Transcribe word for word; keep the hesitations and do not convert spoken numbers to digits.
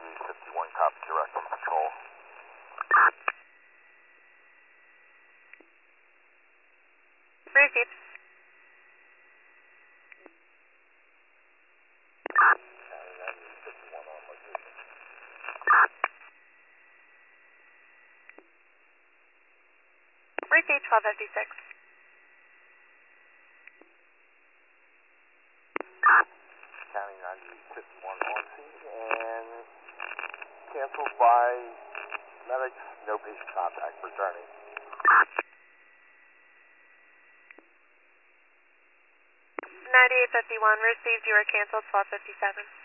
ninety-eight fifty-one, copy, direct from control. Received. County ninety-eight fifty-one on location. Received twelve fifty-six. County ninety-eight fifty-one on scene and canceled by medics, no patient contact, returning. ninety-eight fifty-one, received, you are canceled twelve fifty-seven.